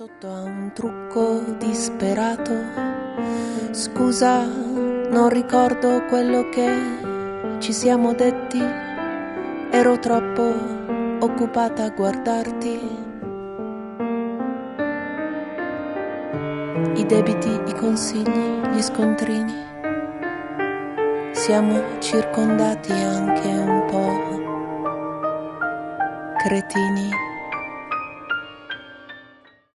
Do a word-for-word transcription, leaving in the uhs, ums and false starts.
sotto a un trucco disperato. Scusa, non ricordo quello che ci siamo detti. Ero troppo occupata a guardarti. I debiti, i consigli, gli scontrini. Siamo circondati anche un po' cretini.